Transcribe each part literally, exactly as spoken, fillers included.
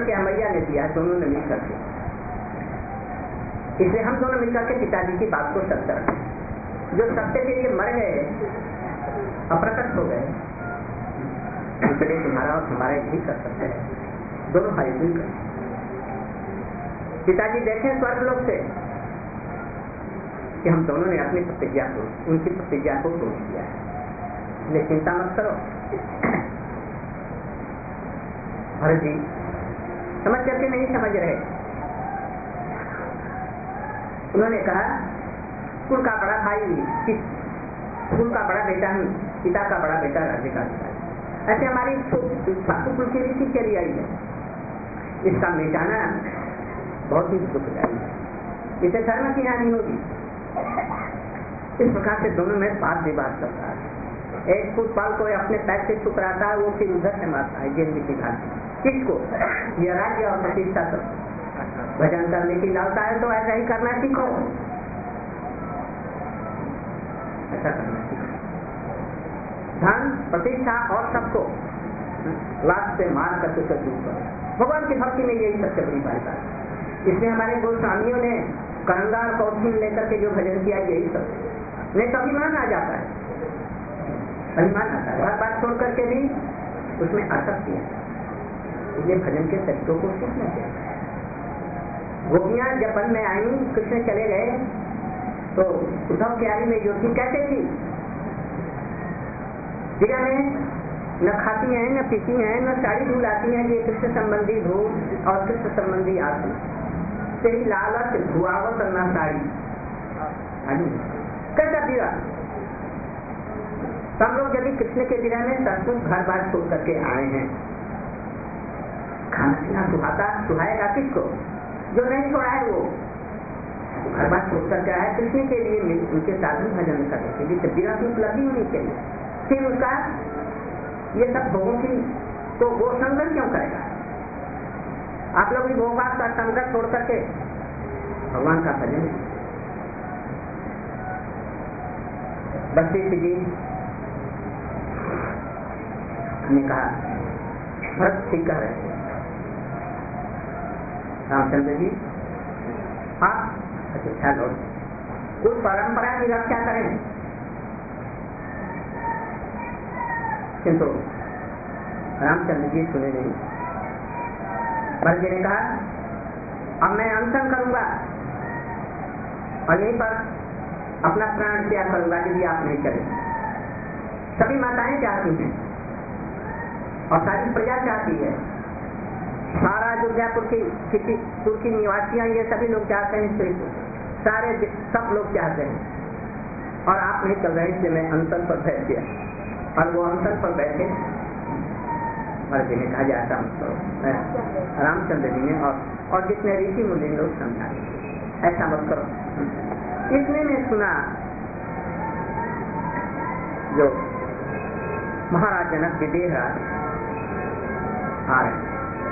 लक्ष्मण के अमैया ने दिया, दोनों ने मिल करके। इसलिए हम दोनों मिलकर के पिताजी की बात को सत्य रखें। जो सत्य के लिए मर गए, अप्रकट हो गए, इसलिए तुम्हारा और हमारा यही कर सकते हैं, दोनों भाई मिलकर। पिताजी देखें स्वर्ग लोक से कि हम दोनों ने अपनी प्रतिज्ञा को, उनकी प्रतिज्ञा को तोड़ दिया है, इसलिए चिंता मत करो। भरत जी समझ करके नहीं समझ रहे। उन्होंने कहा कुल का बड़ा भाई, कुल का बड़ा बेटा हूँ, पिता का बड़ा बेटा राज्य का अधिकारी। ऐसे हमारी कुल की रीति चली आई है, इसका मिटाना बहुत ही दुखदायी है, इसे धर्म की हानि होगी। इस प्रकार से दोनों में बात विवाद चलता है। एक फुटबॉल को अपने पैर से ठुकराता है, वो फिर उधर से मारता है गेंद की घाट। किसको? ये राज्य और प्रतिष्ठा को भजन करने की लालसा है तो ऐसा ही करना सीखो, ऐसा करना सीखो। धन प्रतिष्ठा और सबको लाश से मार करके कर दूर करो। भगवान की भक्ति में यही सबसे बड़ी बात है। इसलिए हमारे गोस्वामियों ने करंगा और कौथिन लेकर के जो भजन किया, यही सब नहीं तो अभिमान आ जाता है, अभिमान आता है, हर बात छोड़ करके भी उसमें आसक्ति है। इसलिए भजन के तत्वों को सीखना चाहिए। गोपियां जब वन में आई, कृष्ण चले गए तो उद्धव की आरी में जो थी कैसे थी? दिया में न खाती हैं, न पीती हैं, न साड़ी धुलाती हैं, ये कृष्ण संबंधी धूल और कृष्ण संबंधी आती तेरी लालच धुआवत न साड़ी। कैसा दिया? सब लोग यदि कृष्ण के दिला में सचमुच घर बार छोड़ करके आए हैं, खाना पीना सुहाता सुहाएगा किसको? जो नहीं छोड़ा है वो घर बार छोड़ करके आया कृष्ण के लिए, उनके साधन भजन करने के लिए, बिना की उपलब्धि होनी चाहिए। फिर उसका ये सब भोगों की तो वो संघर्ष क्यों करेगा? आप लोग भी भोगवाद का संघर्ष छोड़ करके भगवान का भजन। वशिष्ठ जी ने कहा भरत ठीक कह रहे, रामचंद्र जी आप अच्छा लौट उस परंपरा की रक्षा करें। किंतु रामचंद्र जी सुने नहीं। भरत जी ने कहा अब मैं अनशन करूंगा और यहीं पर अपना प्राण त्याग करूंगा यदि आप नहीं चले। सभी माताएं चाहती हैं और सारी प्रजा चाहती है, सारा दुर्गापुर की तुर की निवासियां ये सभी लोग चाहते हैं, स्त्री सारे सब लोग चाहते हैं और आप नहीं चल रहे, इसलिए मैं अनशन पर बैठ गया। और वो अनशन पर बैठे, भरत जी ने कहा जाता हूँ रामचंद्र जी ने और, और जितने ऋषि मुनि लोग समझाए ऐसा मत करो। इसने ने सुना जो महाराज जनक विदेह राज आ रहे,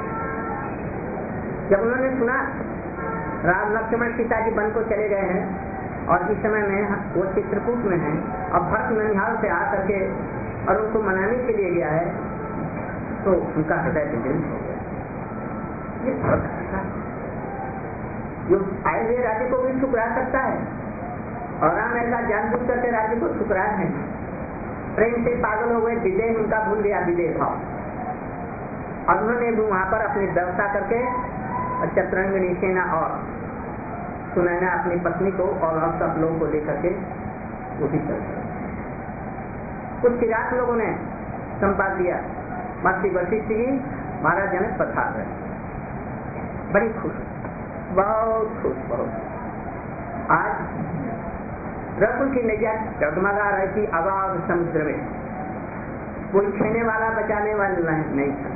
जब उन्होंने सुना राम लक्ष्मण पिताजी वन को चले गए हैं और इस समय में वो चित्रकूट में है, अब भरत ननिहाल से आकर के और उनको मनाने के लिए गया है, तो उनका हृदय विचलित हो गया। ये भरत ऐसा जो आए हुए राज्य को भी ठुकरा सकता है और राम ऐसा जानबूझ करके राज्य को ठुकराए हैं। प्रेम से पागल हो गए, विदेह उनका भूल गया, विदेह भाव। और उन्होंने भी वहां पर अपनी व्यवस्था करके चतुरंगिनी सेना और सुनैना अपनी पत्नी को और सब लोगों को लेकर के वो भी चल गए। कुछ किरात लोगों ने संपाद दिया, महर्षि वशिष्ठ जी महाराज जनक पधार रहे, बड़ी खुश, बहुत खुश, बहुत। आज रकुल की नैया डगमगा रही थी अगाध समुद्र में, कोई खेने वाला बचाने वाला नहीं था।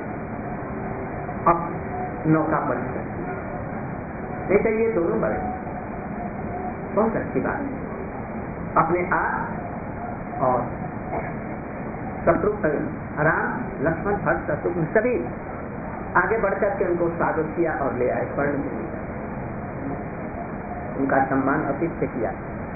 अब नौका बन सकती, नहीं तो ये दोनों बड़े, बहुत अच्छी बात है। अपने आप और शत्रुघ्न, राम लक्ष्मण भरत शत्रुघ्न सभी आगे बढ़कर के उनको स्वागत किया और ले आए, पढ़ उनका सम्मान अतिथ्य किया।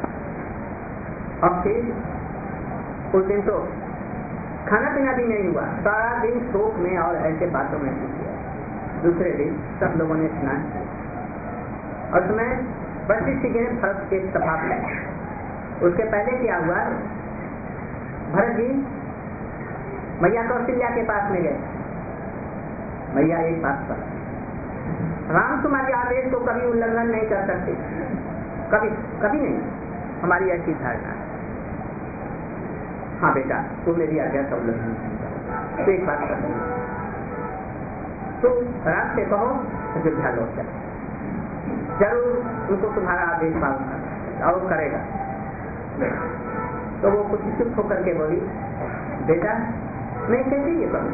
अब फिर उस दिन तो खाना पीना भी नहीं हुआ, सारा दिन शोक में और ऐसे बातों में किया। दूसरे दिन सब लोगों ने स्नान किया और उसमें वशिष्ठ जी ने भरत के सभा में, उसके पहले क्या हुआ, भरत जी मैया कौशल्या के पास में गए। मैया एक बात पर, राम तुम्हारे आदेश को कभी उल्लंघन नहीं कर सकते, कभी कभी नहीं, हमारी ऐसी धारणा है। हाँ बेटा, तू मेरी आज्ञा का उल्लंघन नहीं कर, तो एक बात कर, तो राम से कहो अयोध्या लौट जाए, जरूर उनको तुम्हारा आदेश पालन करना और करेगा। तो वो कुछ चुप होकर के बोली, बेटा मैं कैसे ये करूं,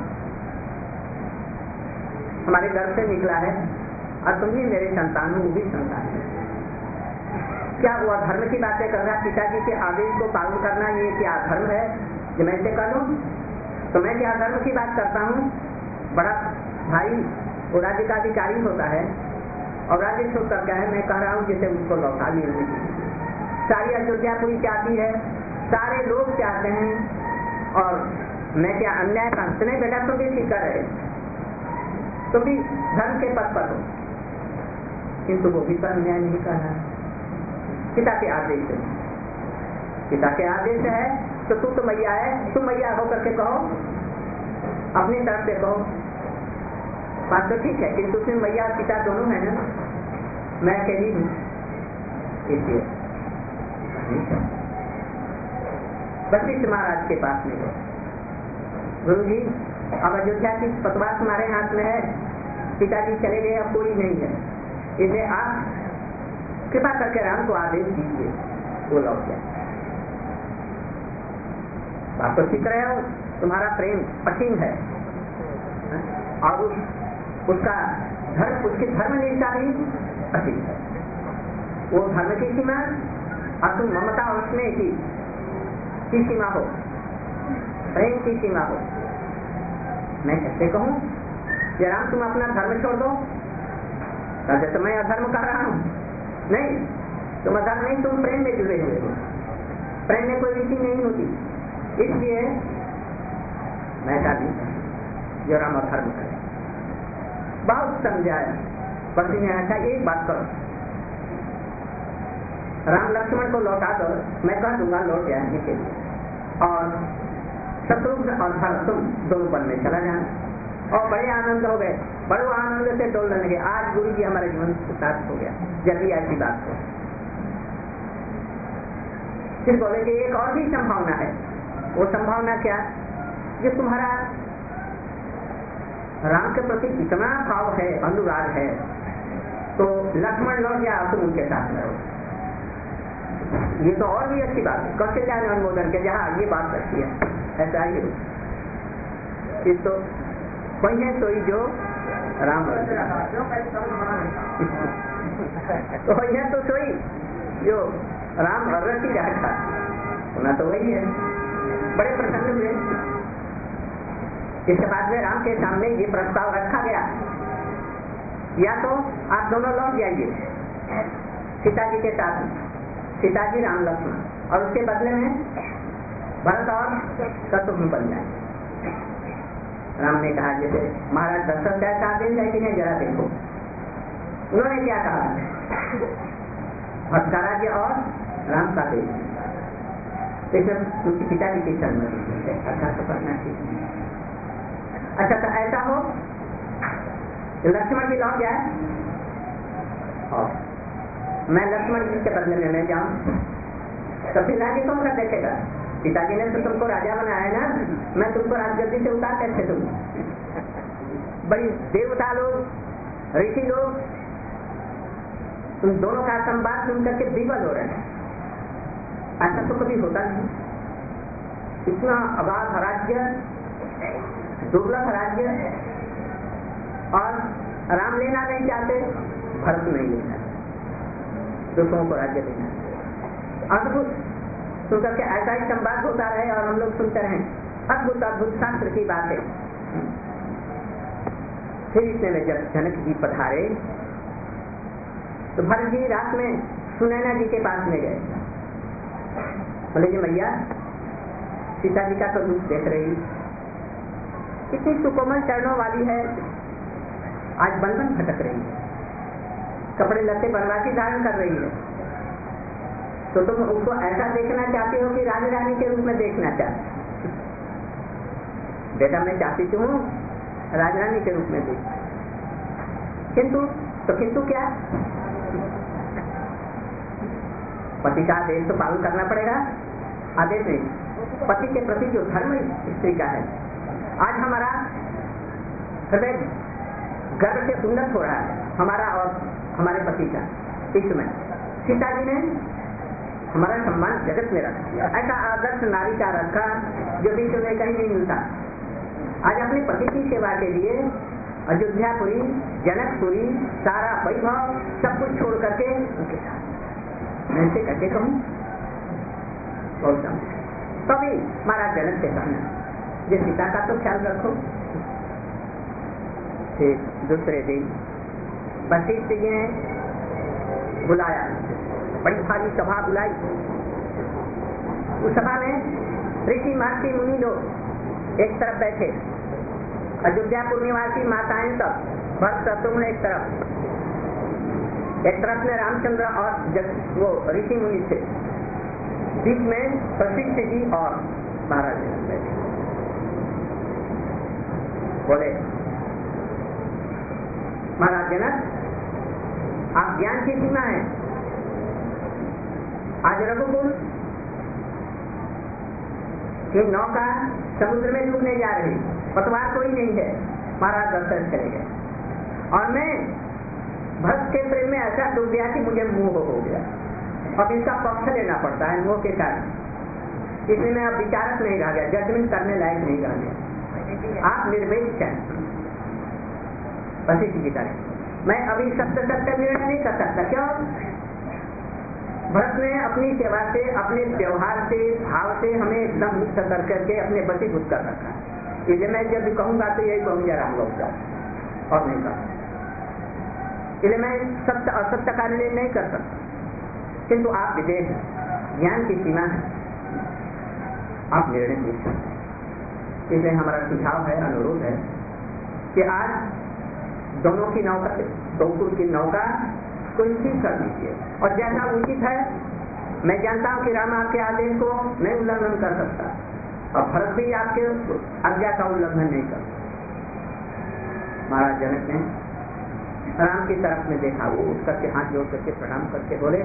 हमारे घर से निकला है और तुम ही मेरे संतान हो, वो भी संतान है, क्या वो अधर्म की बातें कर रहा, पिताजी के आदेश को पालन करना ये क्या अधर्म है जो मैं इसे कर लूं? तो मैं क्या अधर्म की बात करता हूँ? बड़ा भाई वो राज्य का अधिकारी होता है और राज्य छोड़ कर क्या है, मैं कह रहा हूँ जिसे उसको लौटा लिए, सारी अयोध्यापुरी चाहती है, सारे लोग चाहते हैं, और मैं क्या अन्याय का अंत नहीं? बेटा तुम भी ठीक कर रहे, तुम भी धर्म के पद पर हो, किंतु वो भी पर अन्याय नहीं कर रहा है। पिता के आदेश है, पिता के आदेश है तो तू तो मैया है, तुम मैया होकर के कहो, अपनी तरफ से कहो, बात तो ठीक है, किंतु उसमें मैया और पिता दोनों है ना, मैं अकेली हूँ, इसलिए वशिष्ठ महाराज के पास में गए, गुरु जी अब अयोध्या की पतवार तुम्हारे हाथ में है, पिताजी चले गए, अब कोई नहीं है, इसलिए आप कृपा करके राम को आदेश दीजिए वो लौट जाए। बात तो ठीक रहे हो, तुम्हारा प्रेम असीम है और उस, उसका धर्म, उसकी धर्म निष्ठा भी असीम है, वो धर्म की सीमा और तुम ममता और स्नेह की की सीमा हो, प्रेम की सीमा हो। मैं कैसे कहूँ कि राम तुम अपना धर्म छोड़ दो, तो मैं अधर्म कर रहा हूँ? नहीं, तुम अधर्म नहीं, तुम प्रेम में जुड़े हुए हो, प्रेम में कोई रीति नहीं होती, इसलिए मैं चाहती जो राम अधर्म करे। बहुत समझाया, पति ने अच्छा एक बात करो, राम लक्ष्मण को लौटा दो, मैं कह दूंगा लौट जाने के लिए, और शत्रुघ्न और भरत तुम दोनों वन में चला जाना। और बड़े आनंद हो गए, बड़े आनंद से डोलने लगे, आज गुरु जी हमारे जीवन सार्थक हो गया, जल्दी ऐसी बात हो। फिर बोले कि एक और भी संभावना है, वो संभावना क्या, जो तुम्हारा राम के प्रति इतना भाव है, अनुराग है, तो लक्ष्मण लौट जाए, तुम उनके साथ में रहो। ये तो और भी अच्छी बात है, कौशल्या ने अनुमोदन किया, जहाँ ये बात अच्छी है, ऐसा ही हो। तो वही है सोई जो राम, तो वही है तो सोई जो राम रसी रहा था, होना तो वही है। बड़े प्रसन्न हुए। इसके बाद में राम के सामने ये प्रस्ताव रखा गया, या तो आप दोनों लौट जाइए सीताजी के साथ, सीताजी राम लक्ष्मण, और उसके बदले में भरत और शत्रुघ्न बन जाए। राम ने कहा जैसे महाराज दशरथ का आदेश है कि नहीं, जरा देखो उन्होंने क्या कहा, भरत का राज्य और राम का देश, उनकी पिताजी की सहमति है, अच्छा तो करना चाहिए। अच्छा तो ऐसा हो लक्ष्मण जी लौट जाए और मैं लक्ष्मण जी के बदले में मैं जाऊं, तो फिर राज्य कौन सा देखेगा? पिताजी ने तो तुमको राजा बनाया ना, मैं तुमको राजगद्दी से उतार कैसे दूं? बड़ी देवता लोग, ऋषि लोग तुम दोनों का संवाद सुन करके विवल हो रहे हैं। ऐसा तो कभी होता नहीं, इतना अगाध राज्य, दुर्लभ राज्य, और राम लेना नहीं चाहते, भरत नहीं लेना, दूसरों को राज्य देना। अद्भुत सुनकर के ऐसा ही संवाद होता रहे और हम लोग सुनते रहे, अद्भुत अद्भुत शास्त्र की बात है। फिर इतने में जब जनक जी पधारे तो भरत जी रात में सुनैना जी के पास में गए, बोले जी मैया सीता जी का तो रूप देख रही, कितनी सुकोमल चरणों वाली है, आज बन बन भटक रही है, कपड़े लत्ते बनवासी धारण कर रही है। तो तुम उसको ऐसा देखना चाहती हो कि राजा रानी के रूप में देखना चाहती? बेटा मैं चाहती तो हूँ राजा रानी के रूप में देख, किंतु तो किंतु क्या, पति का आदेश तो पालन करना पड़ेगा। आदेश नहीं, पति के प्रति जो धर्म स्त्री का है, आज हमारा हृदय गर्व से उन्नत हो रहा है, हमारा और हमारे पति का। इसमें सीता जी ने हमारा सम्मान जगत में रखा, ऐसा आदर्श नारी का रखा जो विश्व में कहीं नहीं मिलता। आज अपने पति की सेवा के लिए अयोध्यापुरी, जनकपुरी, सारा वैभव सब कुछ छोड़ करके उनके साथ, मैं इसे कैसे कहूँ, बहुत तभी महाराज जनक से कहना ये सीता का तो ख्याल रखो। फिर दूसरे दिन वशिष्ठ जी ने बुलाया, बड़ी भारी सभा बुलाई। उस सभा में ऋषि महर्षि मुनि लोग एक तरफ बैठे, अयोध्यापुर निवासी माताएं सब, भक्त शत्रुघ्न एक तरफ, एक तरफ में रामचंद्र और जग, वो ऋषि मुनि थे, बीच में वशिष्ठ जी और महाराज बैठे। बोले महाराज जनक, आप ज्ञान की सीमा है, आज रघुकुल की नौका समुद्र में डूबने जा रही, पतवार कोई नहीं है, महाराज दर्शन करेंगे, और मैं भक्त के प्रेम में ऐसा डूब गया कि मुझे मोह हो गया, अब इसका पक्ष लेना पड़ता है मोह के कारण, इसलिए मैं अब विचारक नहीं रह गया, जजमेंट करने लायक नहीं रह गया, आप निर्वेद हैं। वशिष्ठ जी करें, मैं अभी सत्य सत्य निर्णय नहीं कर सकता। क्यों? भरत ने अपनी सेवा से, अपने व्यवहार से, भाव से हमें एकदम मुक्त कर करके अपने वशीभूत कर रखा, इसलिए मैं जब भी कहूंगा तो यही कहूंगा राम लोग जाओ, और नहीं कहूँ, इसलिए मैं सत्य असत्य का निर्णय नहीं कर सकता। किंतु आप विदेश, ज्ञान की सीमा है, आप निर्णय नहीं सकते। इसलिए हमारा सुझाव है, अनुरोध है कि आज दोनों की नौका, गोकुल की नौका को स्थिर कर दीजिए, और जैसा उचित है, मैं जानता हूँ कि राम आपके आदेश को नहीं उल्लंघन कर सकता, और भरत भी आपके आज्ञा का उल्लंघन नहीं कर सकता। महाराज जनक ने राम की तरफ में देखा, वो उठ करके हाथ जोड़ करके प्रणाम करके बोले,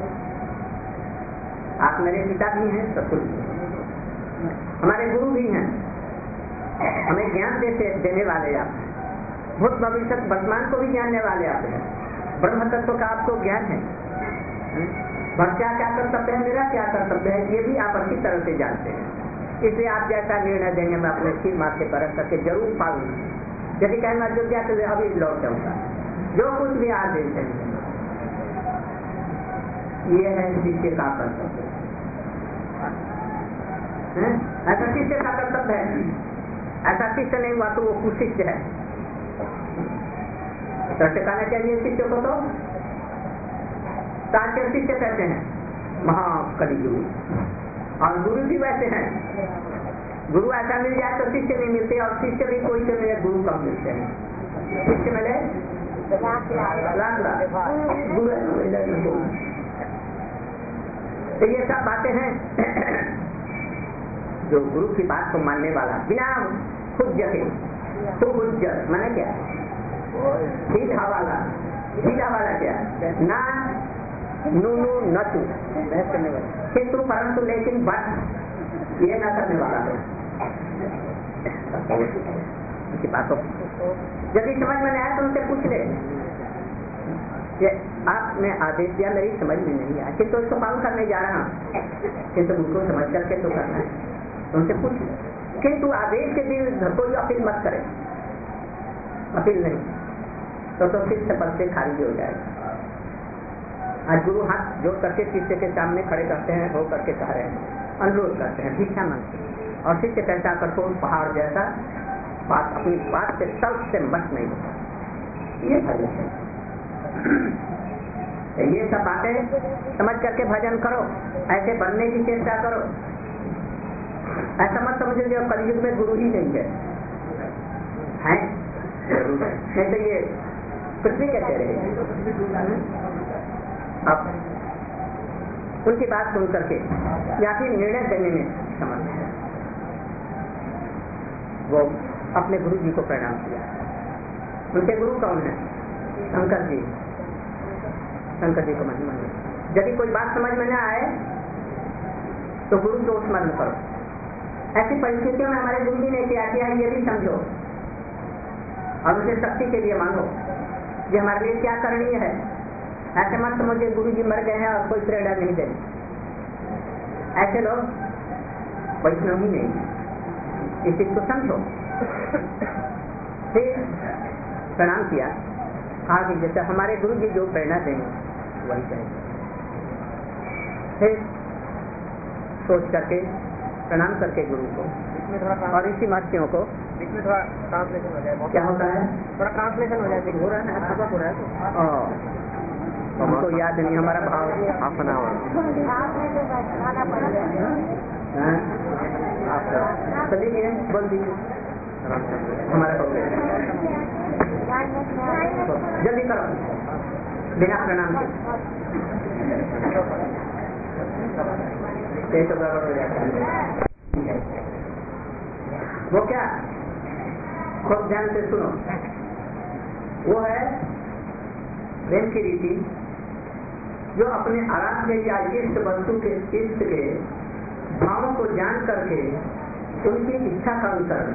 आप मेरे पिता भी हैं, सब कुछ हमारे गुरु भी हैं, हमें ज्ञान देते देने वाले आप हैं, भूत भविष्य वर्तमान को भी जानने वाले आप हैं, ब्रह्म तत्व का आपको ज्ञान है, बच्चा क्या कर्तव्य है, मेरा क्या कर्तव्य है, ये भी आप अच्छी तरह से जानते हैं। इसलिए आप जैसा निर्णय देंगे मैं अपने सिर माथे पर रख करके जरूर पालूंगा। यदि कहें मैं अयोध्या के लिए अभी लौट जाऊंगा, जो कुछ भी आदेश है, ये है शिष्य का कर्तव्य, ऐसा शिष्य का कर्तव्य है। ऐसा शिष्य नहीं हुआ तो वो कुशिष्य है। कहना चाहिए शिष्य को, तो तार्किक शिष्य कहते हैं महाकलि गुरु, और गुरु भी वैसे हैं, गुरु ऐसा मिल जाए तो शिष्य नहीं मिलते, और शिष्य भी कोई से मिले गुरु कम मिलते हैं, शिष्य मिले गुरु। तो ये सब बातें हैं जो गुरु की बात को मानने वाला, बिना हुज्जत के, तो हुज्जत माने क्या, सीधा वाला, सीधा वाला क्या, ना नू नू न तू, किंतु परंतु लेकिन बस ये न करने वाला है। उनकी बातों यदि समझ में नहीं आया तो उनसे पूछ ले, ये आपने आदेश दिया मेरी समझ में नहीं आया, किंतु इसको पालन करने जा रहा हूँ, किंतु उनको समझ करके तो करना है, तो उनसे पूछ ले। किंतु आदेश के विरुद्ध कोई अपील मत करे, अपील नहीं तो तो शिष्य पद से खारिज हो जाएगा। आज गुरु हाथ जोड़ करके शिष्य के सामने खड़े करते हैं, हो करके कह रहे हैं, अनुरोध करते हैं, भिक्षा मांगते हैं, और शिष्य कैसा कठोर पहाड़ जैसा बात, अपनी बात से तर्क से मत नहीं होता। ये भजन है, ये सब बातें समझ करके भजन करो, ऐसे बनने की चेष्टा करो। ऐसा मत समझो जो कलयुग में गुरु ही नहीं है, है नहीं तो ये पृथ्वी कैसे रहेगी? अब उनकी बात सुन करके या फिर निर्णय देने में समझ वो अपने गुरु जी को प्रणाम किया। उनके गुरु कौन है? शंकर जी। शंकर जी को महिमा है। यदि कोई बात समझ में न आए तो गुरु को स्मरण करो। ऐसी परिस्थितियों में हमारे गुरु जी ने क्या किया ये भी समझो और उसे शक्ति के लिए मांगो ये हमारे लिए क्या करणीय है। ऐसे मत समझिए गुरु जी मर गए हैं और कोई प्रेरणा नहीं दे। ऐसे लोग वैष्णव ही नहीं। इस चीज को समझो। फिर प्रणाम किया। कहा कि जैसे हमारे गुरु जी जो प्रेरणा देंगे वही करेंगे। फिर सोच करके प्रणाम करके गुरु को और इसी महर्षियों को इसमें थोड़ा ट्रांसलेशन हो जाए। क्या होता है? थोड़ा ट्रांसलेशन हो जाए। हो रहा है सबक हो रहा है तो हमको याद नहीं हमारा भाव हाफ एन आवर तो देखिए बोल दीजिए हमारा हो गया। जल्दी करो बिना प्रणाम के तो गड़बड़ हो जाता है। वो क्या खूब ध्यान से सुनो। वो है प्रेम की रीति जो अपने आराध्य या इष्ट वस्तु के इष्ट के भावों को जान करके उनकी इच्छा का अनुसरण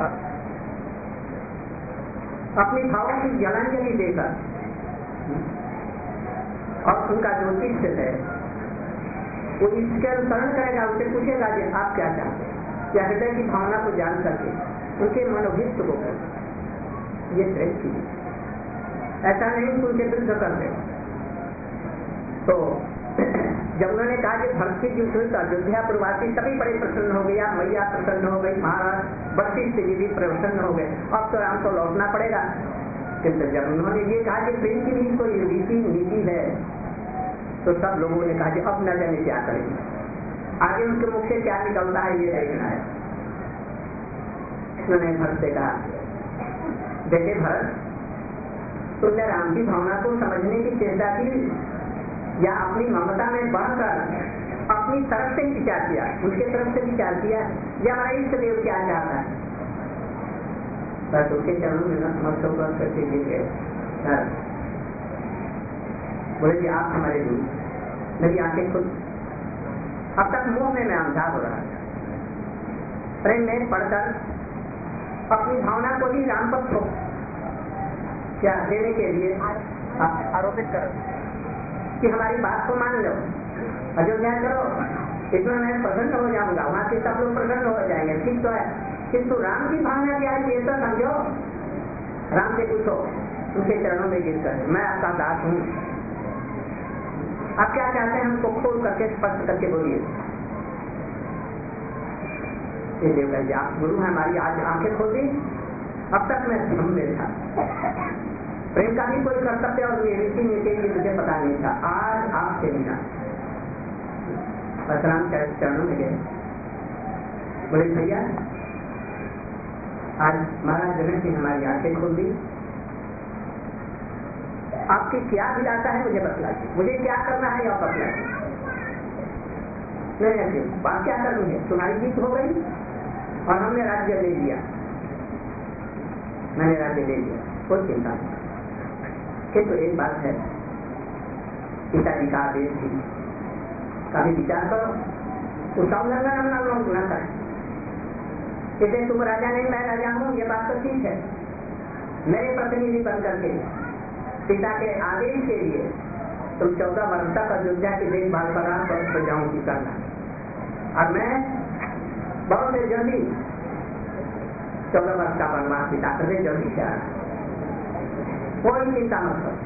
अपने भावों की जलांजलि देकर और उनका जो इष्ट है वो इसके अनुसरण करेगा। उनसे पूछेगा कि आप क्या चाहते हैं या हृदय की भावना को जान करके उनके मनोभिष्ट को कर ये प्रेम की ऐसा नहीं कि उनके विरुद्ध कर दे। तो जब उन्होंने कहा कि भक्ति युद्ध हुई तो अयोध्या प्रवासी सभी बड़े प्रसन्न हो गया। मैया प्रसन्न हो गई, महाराज वशिष्ठ जी भी प्रसन्न हो गए। अब तो राम को लौटना पड़ेगा। किंतु जब उन्होंने ये कहा कि प्रेम की भी कोई रीति नीति है तो सब लोगों ने कहा कि अब न जाने क्या करेंगे, आगे उनके मुख से क्या निकलता है ये देखना है। उन्होंने भरत से कहा बेटे भरत तुमने राम की भावना को समझने की चेष्टा की या अपनी ममता में बढ़कर अपनी तरफ से विचार किया, उनके तरफ से विचार किया या हमारा इष्ट देव क्या चाहता है? बस उसके चरणों में नतमस्तक होकर करके गिर गए। बोले कि आप हमारे गुरु। मेरी आंखें खुद अब तक मुंह में मैं अंधा हो रहा था। प्रेम में पढ़कर अपनी भावना को ही राम पर थोप क्या देने के लिए आरोपित कर कि हमारी बात को मान लो, अयोध्या करो, इसमें मैं प्रसन्न हो जाऊंगा, वहां से सब लोग प्रसन्न हो जाएंगे। ठीक तो है, किंतु राम की भावना क्या है ये तो समझो। राम से पूछो उनके चरणों में गिर कर मैं आपका दास हूँ, आप क्या चाहते हैं हमको खोल करके स्पष्ट करके बोलिए। ये देव जी आप गुरु हैं, हमारी आज आंखें खोल दी। अब तक मैं भ्रम में था, प्रेम का भी कोई कर्तव्य और रीति नीति की मुझे पता नहीं था। आज आपसे मिला, परशुराम चरणों में गए। बोले भैया आज महाराज जनक जी हमारी आंखें खोल दी, आपकी क्या अभिलाषा है मुझे बतलाइए, मुझे क्या करना है आप बतलाइए। नहीं बात क्या करनी है, तुम्हारी जीत हो गई और हमने राज्य ले लिया, मैंने राज्य ले लिया, कोई चिंता नहीं। किंतु एक बात है, पिताजी का आदेश थी, कभी विचार करो, उसका उल्लंघन हम ना लोग न करें। इसे तुम राजा नहीं मैं राजा हूँ ये बात तो ठीक है, मेरे प्रतिनिधि बन करके पिता के आदेश के लिए तुम चौदह वर्ष तक अयोध्या की देखभाल कर रहा बहुत प्रजाओं की करना, और मैं बहुत ही जल्दी चौदह वर्ष का वनवास पिता करके जल्दी से आ रहा, कोई चिंता मत करो।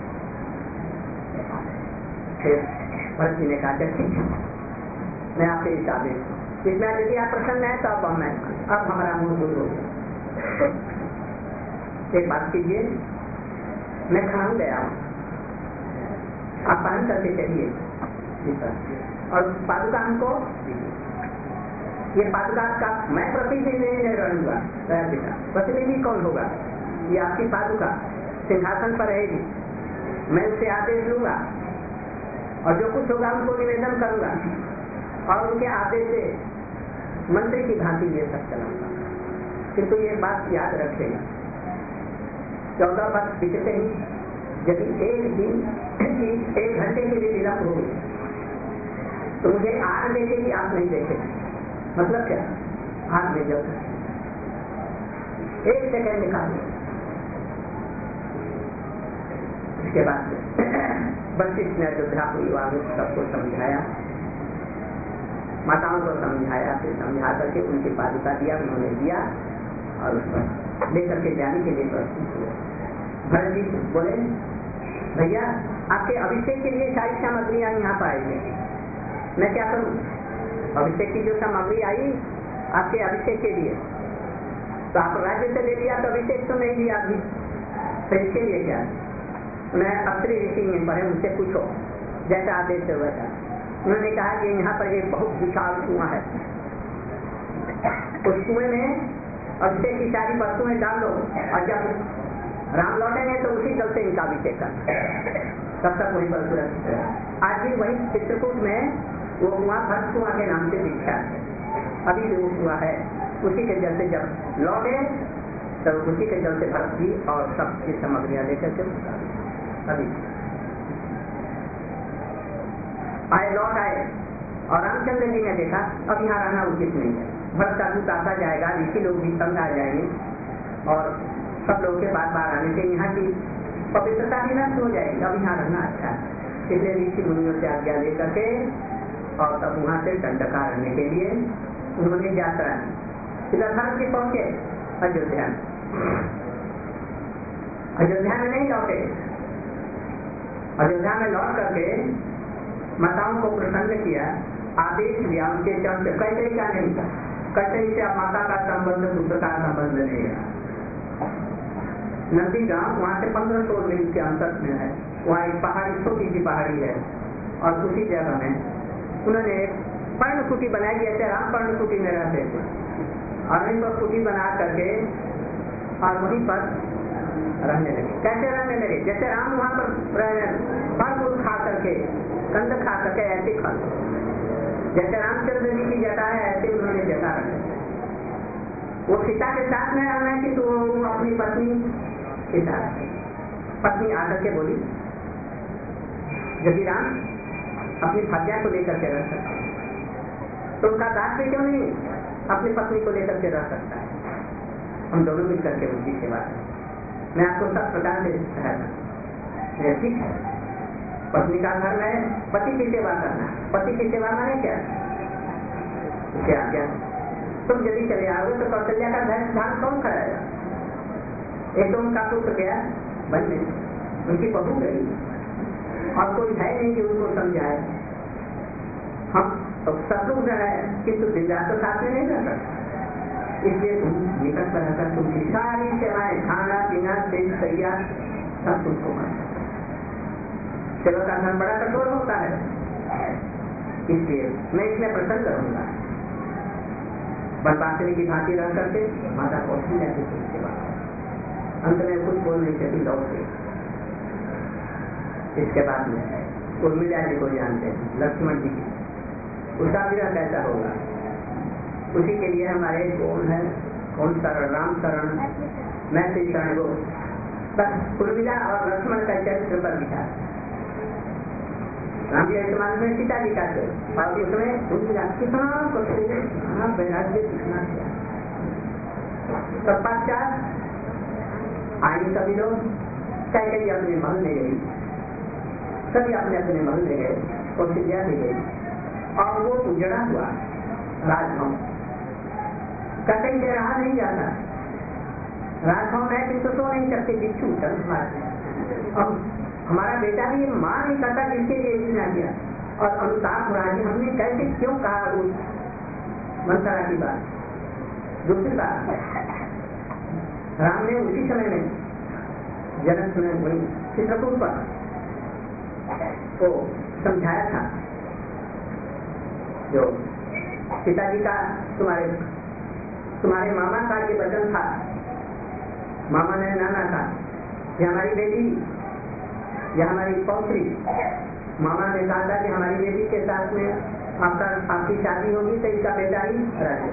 फिर भरत जी ने कहा ठीक है, मैं आपके इस आदेश इसमें यदि आप प्रसन्न है तो अब मैं अब हमारा मुंह दूर हो गया। एक बात कीजिए, मैं खान गया हूँ, आप पालन करके चलिए और पादुका हमको ये पादुका का मैं प्रतिनिधि नहीं रहूंगा, प्रतिनिधि कौन होगा? ये आपकी पादुका सिंहासन पर रहेगी, मैं उससे आदेश लूंगा और जो कुछ होगा उनको निवेदन करूंगा और उनके आदेश से मंत्री की भांति ये सब चलाऊंगा। किंतु ये बात याद रखेगा, चौदह वर्ष बीतते ही यदि एक दिन की एक घंटे के लिए विलम्ब हो गई तो मुझे आग देखेगी, आप नहीं देखेगी। मतलब क्या? आग में जब एक सेकंड निकाल, इसके बाद वशिष्ठ ने अयोध्या को युवा सबको समझाया, माताओं को समझाया, फिर समझा करके उनकी पादुका दिया, उन्होंने दिया और उस पर लेकर के जाने के लिए प्रस्तुत हुए। भरत जी बोले, भैया आपके अभिषेक के लिए सारी सामग्रियां यहाँ पर आई है, मैं क्या करूं? अभिषेक की जो सामग्री आई आपके अभिषेक के लिए, तो आप राज्य से ले लिया तो अभिषेक तो नहीं लिया अभी, तो इसके लिए क्या? मैं अत्रि ऋषि में पढ़े, उनसे पूछो जैसा आदेश से हुआ था। उन्होंने कहा कि यहाँ पर एक बहुत विशाल कुआं है, उस कुएं में अभिषेक की सारी वस्तुएं डाल लो और जब राम लौटेंगे तो उसी जल से इनका अभिषेक कर, तब तक वहीं पर सुरक्षित है। आज भी वही चित्रकूट में वो कुआं भक्त कुआं के नाम से विख्यात है, अभी भी वो कुआं है। उसी के जल से जब लौटे तो उसी के जल से भरत जी और सबकी सामग्रियां लेकर के अभी आए, लौट आए और रामचंद्र जी ने देखा अब यहाँ रहना उचित नहीं है, भरत का दूत आता जाएगा, ऋषि लोग भी तंग आ जाएंगे और सब लोग के बार बार आने से यहाँ की पवित्रता भी नष्ट हो जाएगी, अब यहाँ रहना अच्छा है। इसलिए ऋषि मुनियों से आज्ञा लेकर के और तब वहाँ से दंडका रहने के लिए उन्होंने यात्रा की। इधर भरत जी पहुंचे अयोध्या में, अयोध्या में नहीं लौटे, अयोध्या में लौट करके माताओं को प्रसन्न किया, आदेश दिया उनके चरण से, कैसे क्या नहीं था, कैसे से अब माता का संबंध पुत्र का संबंध नहीं है। नंदी गांव वहाँ से पंद्रह सौ मील के अंतर में है, वहाँ एक पहाड़ी छोटी सी पहाड़ी है और उसी जगह में उन्होंने एक पर्णकुटी बनाई, जैसे राम पर्णकुटी में रहते थे, और वहीं पर कुटी बना करके और वहीं पर रहने लगे। कैसे रहने लगे? जैसे राम वहाँ पर फल फूल खा करके, कंद खा करके ऐसे खा, जैसे रामचंद्र जी की जटा है ऐसे उन्होंने जटा रखी। वो सीता के साथ में रहना है कि तो वो अपनी पत्नी के साथ, पत्नी आकर के बोली, यदि राम अपनी भाग्या को लेकर के रह सकता है तो उनका दास भी क्यों नहीं अपनी पत्नी को लेकर के रह सकता है? हम दोनों मिलकर के उनकी सेवा करें, मैं आपको सब प्रकार से सहायता। ठीक है, पत्नी का धर्म है पति की सेवा करना, पति की सेवा माने क्या? क्या क्या तुम यदि चले आओगे तो कौशल्या का ध्यान कौन कराएगा? एक तो उनका पुत्र गया बनने, उनकी बहू गई और कोई है नहीं कि उनको समझाए। हम तो सब लोग है किंतु दिन रात तो साथ में नहीं रह सकता, इसलिए तुम निकट पर रहकर तुमकी सारी सेवाएं, खाना पीना तेज सैया सब तुमको करना। सेवा का धर्म बड़ा कठोर होता है, इसलिए मैं इसमें प्रसन्न करूंगा। बनवासिनी की भांति रह करके माता कौशल्या की सेवा, अंत में कुछ बोल नहीं सकी, लौट गई। इसके बाद में उर्मिला जी को जानते हैं, लक्ष्मण जी की, उसका विरह कैसा होगा? उसी के लिए हमारे कौन है, कौन शरण, राम शरण, मैं श्री शरण को, बस उर्मिला और लक्ष्मण का चरित्र पर लिखा। राम जी समाज में सीता जी का चरित्र और उसमें उर्मिला कितना कठोर वैराग्य दिखना चाहिए। तत्पश्चात आई सभी लोग, कई कई अपने महल में गई, सभी अपने अपने महल में गए, कौशल्या भी गई और वो उजड़ा हुआ राजभवन कहीं से रहा नहीं जाता। राजभवन है किंतु तो नहीं सकते, बिच्छू टंक मारते। अब हमारा बेटा भी ये मां नहीं करता जिसके लिए इतना किया, और अनुताप हो रहा है हमने कैसे क्यों कहा उस मंत्रा की बात। दूसरी बात, राम ने उसी समय में जनक में चित्रकूट पर को समझाया था, जो पिताजी का तुम्हारे तुम्हारे मामा का ये वचन था, मामा ने नाना का कि हमारी बेटी या हमारी पौत्री, मामा ने कहा था कि हमारी बेटी के साथ में आपका आपकी शादी होगी तो इसका बेटा ही रहे।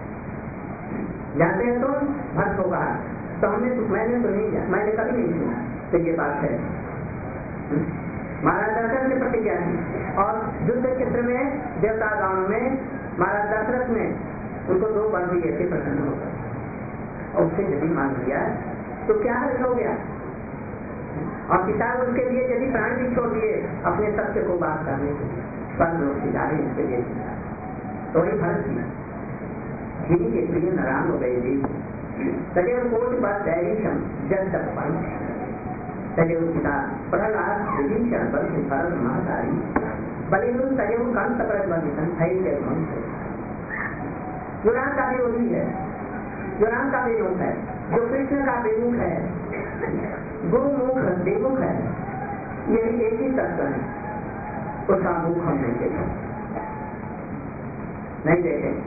जानते हैं तो भक्त को कहा, तो हमने तो मैंने तो नहीं जाना, मैंने कभी नहीं सुना तो ये बात है। महाराज दशरथ ने प्रतिज्ञा की और युद्ध क्षेत्र में देवता गांव में महाराज दशरथ ने उनको दो वर दिए थे प्रसन्न होकर, और उससे यदि मान लिया तो क्या हल हो गया। और पिता उसके लिए यदि प्राण भी छोड़ दिए अपने सत्य को बात करने के लिए, पर लोग सिधारे इसके लिए तो वही भरत की जिन्हीं के प्रिय नारायण हो गए जी सदैव कोट पर दैरीशम जल तक पाई सदैव पिता प्रहलाद विभीषण बल भरत महाधारी बलिनु सदैव कंस प्रज्वलितन भय के मंत्र। जो राम का विरोधी है, जो राम का विरोध है, जो कृष्ण का विमुख है, गुरुमुख देवमुख है, यही एक ही तत्व है, उसका मुख हम नहीं देखें, नहीं देखें।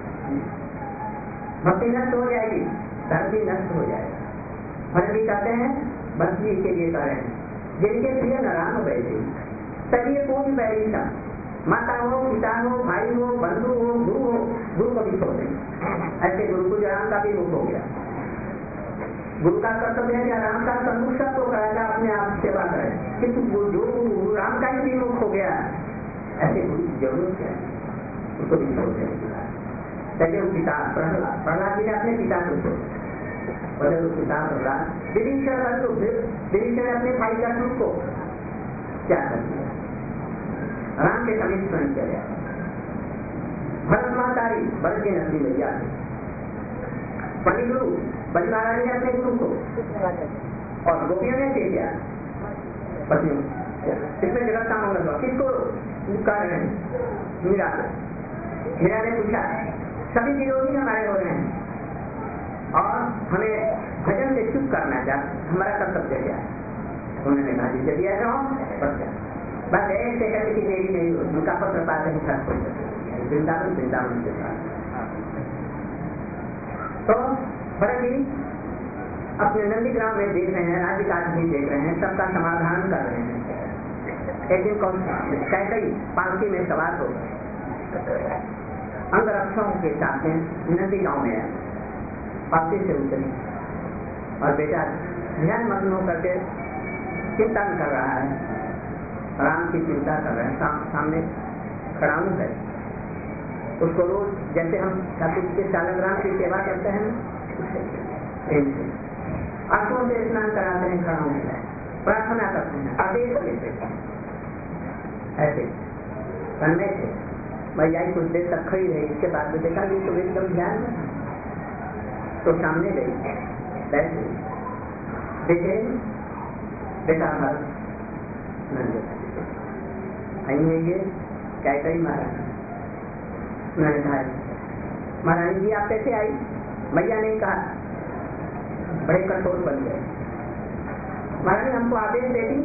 भक्ति नष्ट हो जाएगी, धर्म भी नष्ट हो जाएगा। भरत भी कहते हैं बस जी के लिए कह रहे हैं जिनके प्रिय नारायण हो गए थे सभी पूर्ण बैरिशा, माता हो, पिता हो, भाई हो, बंधु हो, गुरु हो, गुरु को भी छोड़ देंगे। ऐसे गुरु को राम का भी मुख हो गया। गुरु का कर्तव्य है कि राम का सन्मुख सबको कराएगा, अपने आप सेवा करे, किंतु जो गुरु राम का ही भी मुख हो गया, ऐसे गुरु की जरूरत है, उसको भी छोड़ देंगे। सदैव पिता प्रहलाद, प्रहलाद जी ने अपने पिता को छोड़, सदैव पिता प्रहलाद विभीषण विभीषण अपने भाई का सुख को क्या कर दिया, राम के समीप स्वयं चले आए। भरत महातारी भरत की नदी मैया पंडित गुरु बलि महाराज ने अपने गुरु को, और गोपियों ने किया पत्नियों, इसमें जगत का मंगल हुआ। किसको कारण है? मीरा। मीरा ने पूछा सभी विरोधी हमारे हो रहे हैं और हमें भजन से चुप करना चाहिए, हमारा कर्तव्य क्या है? उन्होंने कहा जी चलिए ऐसा हो बस एक सेकंड की देरी नहीं हो, उनका पत्र पाते ही खर्च हो जाए वृंदावन वृंदावन के साथ। तो भरत जी अपने नंदीग्राम में देख रहे हैं, राज्य काज भी देख रहे हैं, सबका समाधान कर रहे हैं। एक दिन कौन कैकई पालकी में सवार हो अंगरक्षकों के साथ में नंदी गांव में है, पालकी से उतरी और बेटा ध्यान मग्न होकर के चिंतन कर रहा है, राम की चिंता कर रहे हैं। साम, सामने खड़ाऊ है, उसको रोज जैसे हम ठाकुर के शालग्राम की सेवा करते हैं प्रेम से आंखों से स्नान कराते हैं, खड़ाऊ है, प्रार्थना करते हैं, आदेश लेते हैं, ऐसे करने से भैया कुछ देर तक खड़ी रही। इसके बाद में देखा कि तो एकदम ध्यान में तो सामने गई बैठे देखे बेटा भरत आई है ये क्या कही महाराज। उन्होंने कहा महारानी जी आप कैसे आई? भैया ने कहा, बड़े कठोर बन गए। महारानी हमको आदेश देती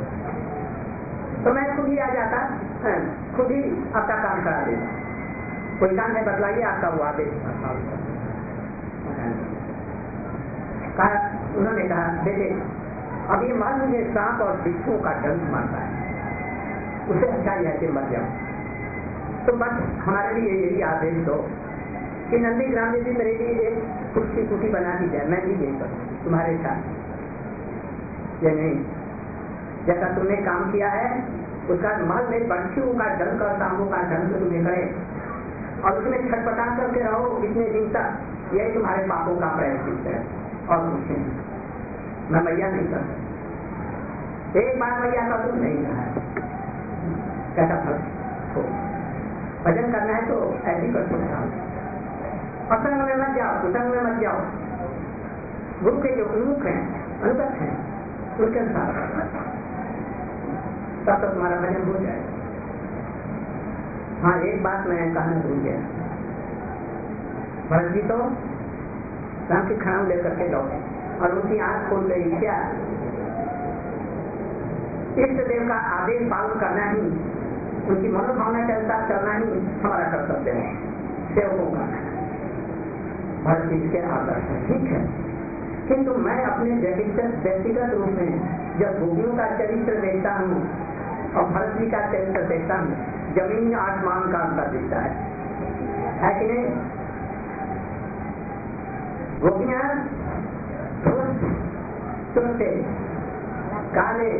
तो मैं खुद ही आ जाता, खुद ही आपका काम करा देता। कोई काम है बतलाइए, आपका वो आदेश। कहा उन्होंने कहा बेटे अब ये मान मुझे सांप और बिच्छुओं का डंक मारता है, उसे अच्छा ही ऐसे मर जाओ। तो बस हमारे लिए यही आदेश दो कि नंदीग्राम में भी मेरे लिए एक कुर्सी कुटी बना दी जाए, मैं भी यही करूँ तुम्हारे साथ। ये नहीं जैसा तुमने काम किया है उसका महल में पक्षियों का डंक और सांपों का डंक तुम्हें करे और उसमें छटपटा करके रहो इतने दिन तक, यही तुम्हारे पापों का प्रायश्चित है और कुछ नहीं। मैं मैया नहीं कर सकता, एक बार मैया का कुछ नहीं कहा कैसा फल भजन करना है तो ऐसी कर सकता हूँ। असंग में मत जाओ, कुसंग में मत जाओ, गुरु के जो उन्मुख हैं अनुगत हैं उनके साथ तब तो तुम्हारा भजन हो जाए। हाँ एक बात मैं कहना भूल गया, भरत जी तो राम की खड़ाऊ लेकर के लौटे और उनकी आंख खोल गई। क्या इष्ट देव का आदेश पालन करना ही, उनकी मनोभावना के अनुसार चलना ही हमारा कर्तव्य है, सेवकों का। भरत जी के आदर्श है, ठीक है किंतु मैं अपने व्यक्तिगत व्यक्तिगत रूप में जब गोपियों का चरित्र देखता हूँ और भरत जी का चरित्र देखता हूँ, जमीन आसमान का अंतर दिखता है, है कि नहीं? गोपियां छोटे काले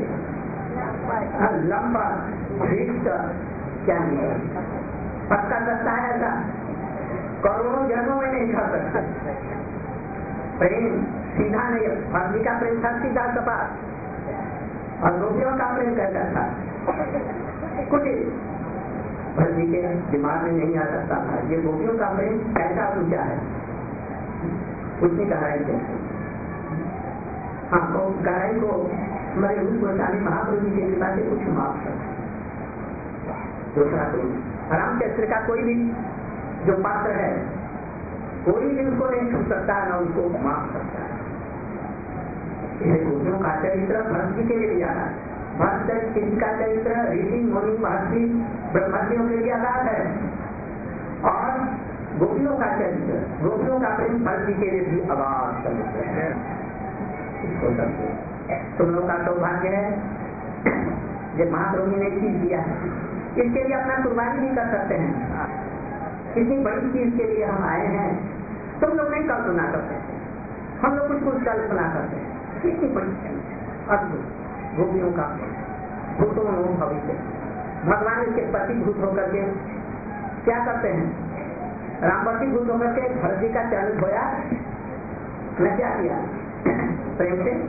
लंबा क्या नहीं पक्का सकता है ऐसा? करोड़ों जन्मों में नहीं कर सकता। प्रेम सीधा नहीं, भरत जी का प्रेम था सीधा सपाट और गोपियों का प्रेम कैसा था? कुछ भरत जी के दिमाग में नहीं आ सकता था ये गोपियों का प्रेम कैसा ऊंचा है, उसने गहराई देखी। हाँ, तो गहराई को हमारे रूप गोस्वामी महाप्रभु जी की कृपा से कुछ माफ सकता। दूसरा कोई रामचरित्र का कोई भी जो पात्र है, कोई भी उसको नहीं छू सकता न उसको माफ सकता है। गोपियों का चरित्र भरत जी के लिए भी आधा है। भरत जी का चरित्र ऋषि मुनि महर्षि ब्रह्मर्षियों के लिए आधार है और गोपियों का चरित्र, गोपियों का प्रेम भरत जी के लिए भी अगाध चरित्र है। इसको समझो, तुम लोग का सौभाग्य है जब महाप्रभु ने चीज दिया है, इसके लिए अपना कुर्बानी भी कर सकते हैं। कितनी बड़ी चीज के लिए हम आए हैं, तुम लोग नहीं कल्पना करते, हम लोग कुछ कुछ कल्पना करते हैं। कितनी बड़ी चीज अद्भुत गोपियों का भूतों भविष्य, भगवान इसके प्रतिभूत होकर के क्या करते हैं? राम प्रतिभूत होकर के भरत जी का चरण धोया न, क्या किया? प्रेम से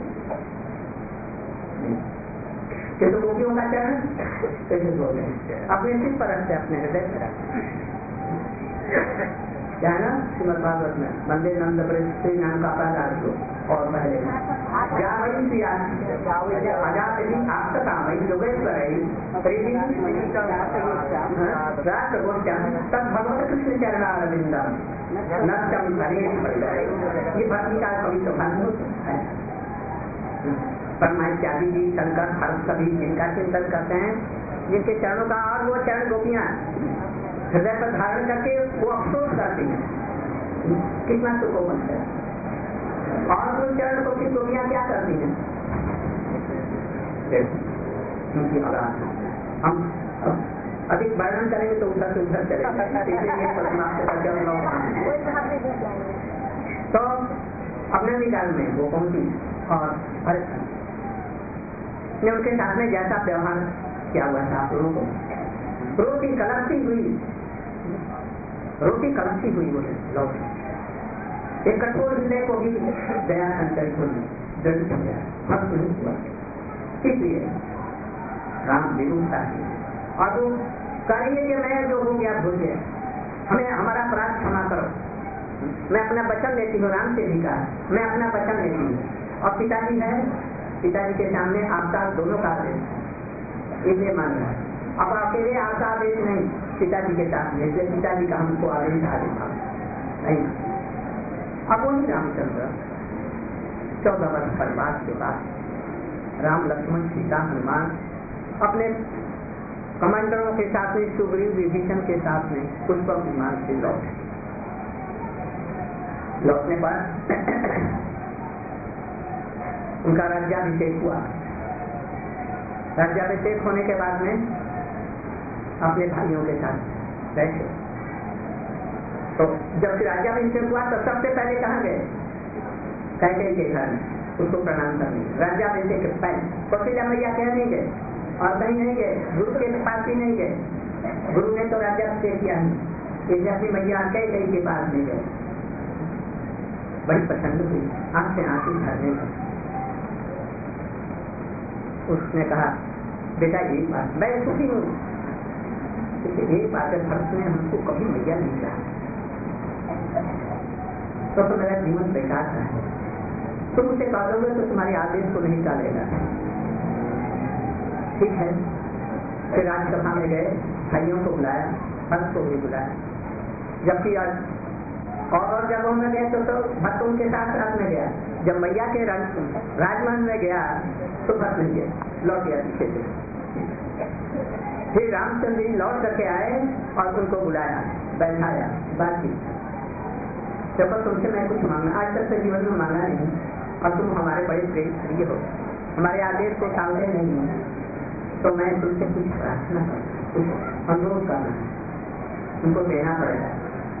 तो गोपियों का चरण कैसे बोले? अपने सिर पर रखते, अपने हृदय पर रखते। क्या है ना श्रीमद भागवत में मंदिर नंद श्री नाम का अपराध को और पहले आस्था योगेश्वर तब भगवत कृष्ण चरणारविंद नष्टम ये भक्ति का पवित्र भागवत है। परमा इत्यादि जी शंकर हर्ष सभी जिनका चिंतन करते हैं, जिनके चरणों का, और वो चरण गोपियां हृदय पर धारण करके वो अफसोस करती हैं कितना सुख बनता है। और उन चरण को फिर गोपियां क्या करती हैं? उनकी औलाद हम अधिक वर्णन करेंगे तो उधर से उधर चलेंगे। तो अपने निकाल में वो पहुंची और भरत ने उनके साथ में जैसा व्यवहार क्या हुआ था आप लोगों को, रोटी कलपती हुई रोटी कलपती हुई बोले लौट एक कठोर हृदय को भी दया संचरित होगी दृढ़ हो गया, भक्त नहीं हुआ। इसलिए राम विरूपता है और वो कहिए कि मैं जो हो गया भूल गया, हमें हमारा अपराध क्षमा करो। मैं अपना वचन लेती हूँ, राम से भी कहा मैं अपना वचन लेती हूँ। और पिताजी है, पिताजी के सामने आपका दोनों का आदेश इसलिए मान रहा है। अब अकेले आपका आदेश नहीं, पिताजी के साथ में, इसलिए पिताजी का हमको आदेश आदेश नहीं। अब वही रामचंद्र चौदह वर्ष परिवार के बाद राम लक्ष्मण सीता हनुमान अपने कमांडरों के साथ में, सुग्रीव विभीषण के साथ में पुष्पक विमान से लौटे। लौटने पर उनका राज्याभिषेक हुआ। राज्याभिषेक होने के बाद में अपने भाइयों के साथ बैठे। तो जब राज्याभिषेक हुआ तो सबसे पहले कहाँ गए? कैकेयी के घर में उसको प्रणाम करने। राज्याभिषेक के पहले कौशल्या मैया कहीं नहीं गए और कहीं नहीं गए, गुरु के पास भी नहीं गए। गुरु ने तो राज्याभिषेक किया नहीं, इसलिए अपनी मैया कैकेयी के पास नहीं गए। बड़ी पसंद हुई, आंख से आंसू झरने लगे। उसने कहा बेटा एक बात, मैं सुखी हूँ, एक बात है, भरत ने हमको कभी मैया नहीं कहा तो, तो मेरा जीवन बेकार है। तुम उसे कह दोगे तो तुम्हारे आदेश को नहीं टालेगा। ठीक है, फिर राजसभा में गए, भाइयों को बुलाया, भरत को भी बुलाया। जबकि आज और और जगहों में गए तो, तो भक्त उनके साथ साथ में गया। जब मैया के राजमहल में गया तो भक्त नहीं गया, लौट गया पीछे से। फिर रामचंद्र जी लौट करके आए और उनको बुलाया, बैठाया, बातचीत। जब तुमसे मैं कुछ मांगना, आज तक तो जीवन में मांगा नहीं, और तुम हमारे बड़े प्रेम प्रिय हो, हमारे आदेश को टालते नहीं हो, तो मैं तुमसे कुछ प्रार्थना करता, कुछ अनुरोध करना है, तुमको देना पड़ेगा।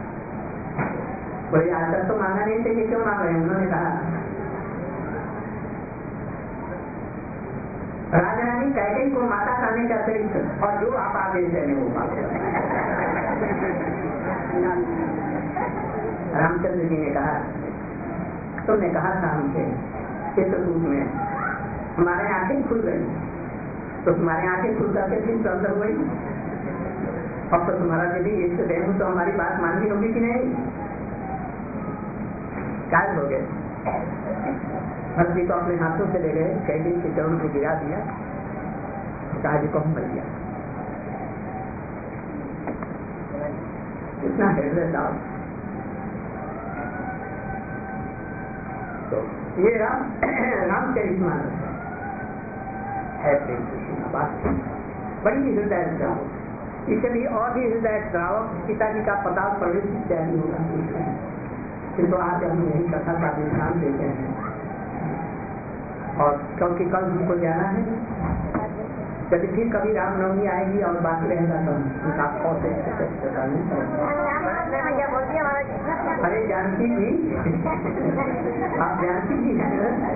बोले आज तक तो मांगा नहीं थे, क्यों मांग रहे हैं? उन्होंने कहा राजा रानी कैकेयी को माता खाने का अतिरिक्त और जो आप आदेश देने वो रामचंद्र जी ने कहा तुमने कहा था हमसे चित्रकूट में हमारे आंखें खुल गई, तो तुम्हारे आंखें खुल करके फिर अंदर हुई, अब तो तुम्हारा यदि इष्ट देव तो हमारी बात माननी होगी कि नहीं? कायल हो गए। भरत जी को अपने हाथों से ले गए, कैकेयी के चरणों में गिरा दिया, कहा जी को हम मर गया। इतना हृदय दाव। तो ये राम रामचरितमानस है प्रेम की बात, बड़ी हृदय द्रावक। इसलिए और भी हृदय द्रावक पिताजी का पदार्थ प्रवेश इत्यादि होगा, किंतु आज हम यही कथा का ध्यान देते हैं। और क्योंकि कल हमको जाना है, यदि फिर कभी रामनवमी आएगी और बाकी रहेगा तो उनका और अरे जानकी जी, आप जानकी जी हैं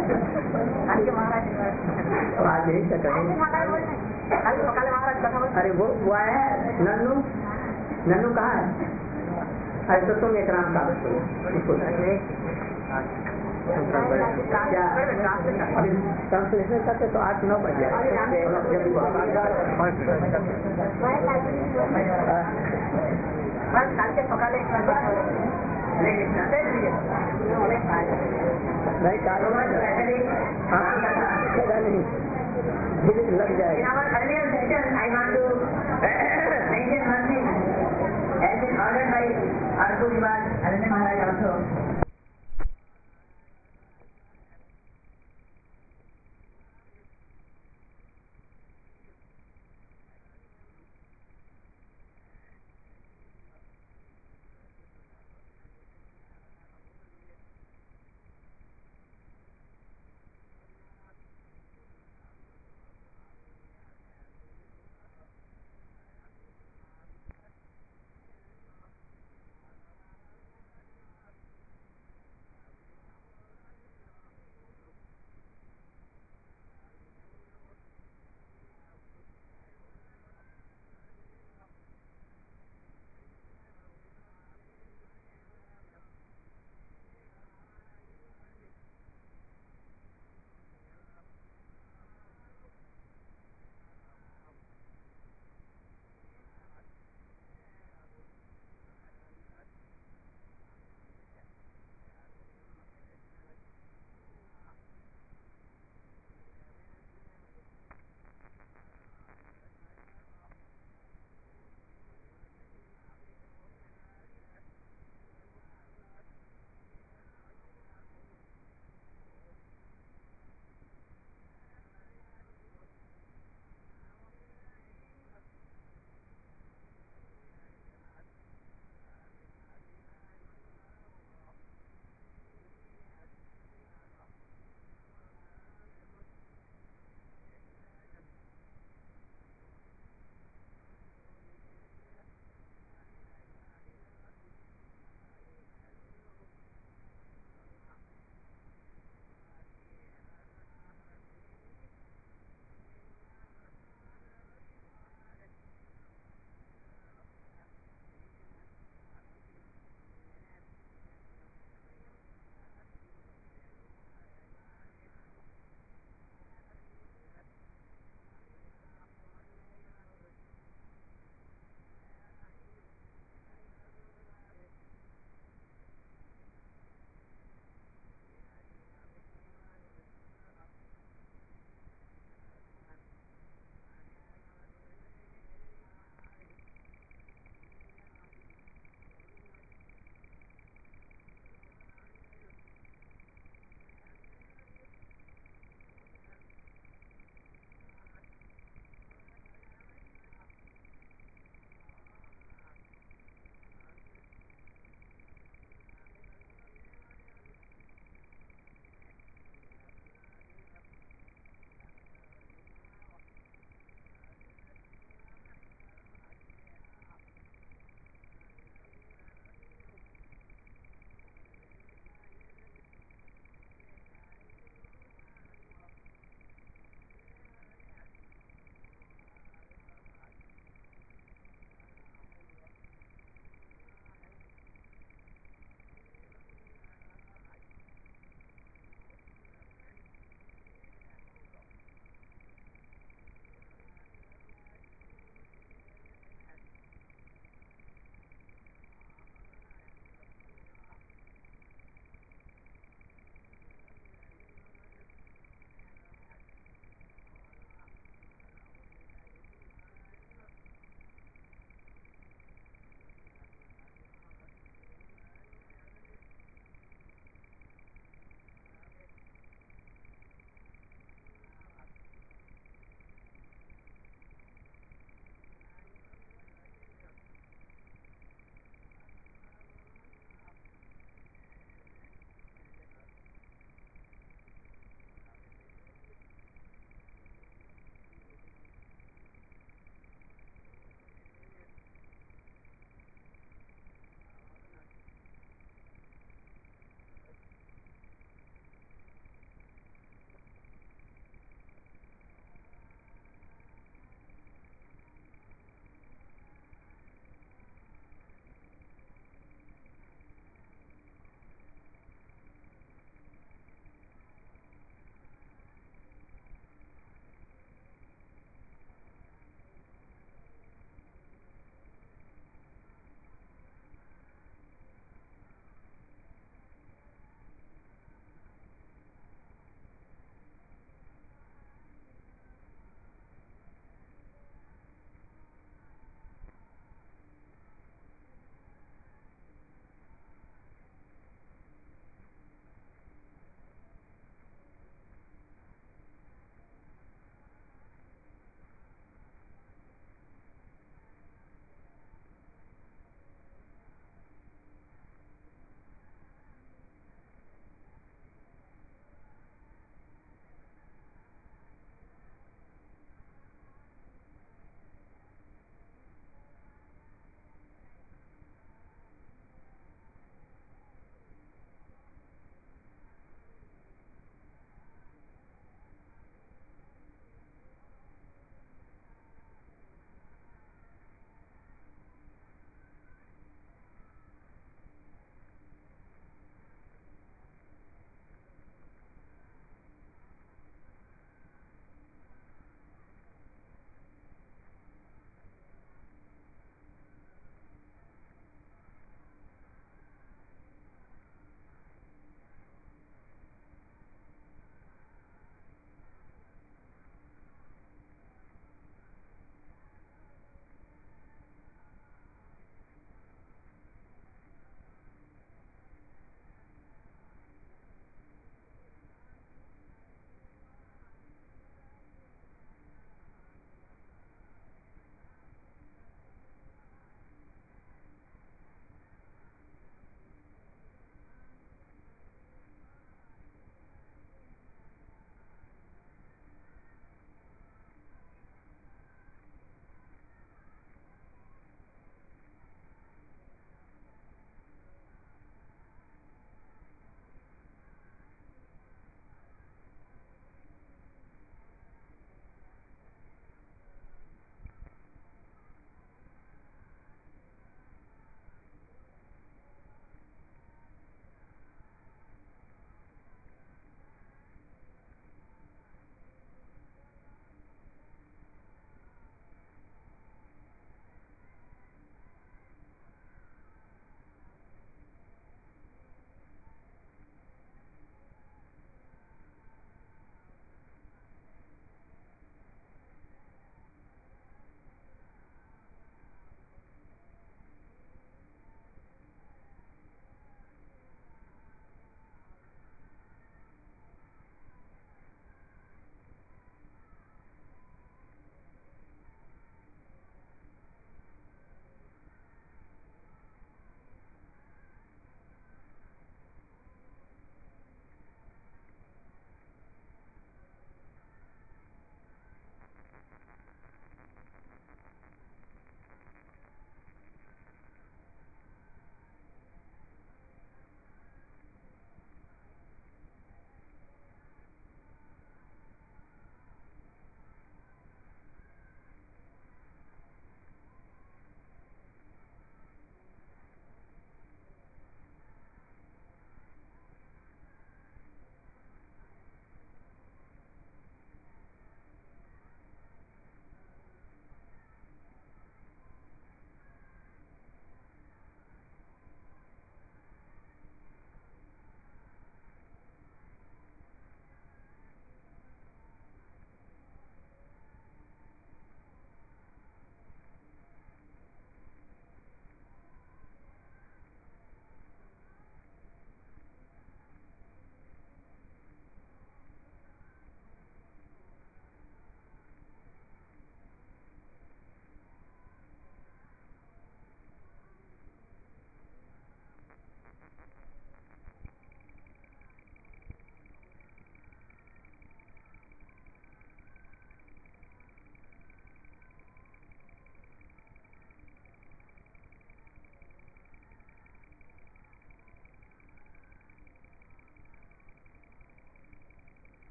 तो आज यही से करें। अरे वो वो आया है नन्नू, नन्नू कहाँ है? अरे तो तुम एक राम का ट्रांसलेशन करते तो आठ नौ बजे नहीं कारोबार लग जाएगा। As been ordered by Arthur Rivas,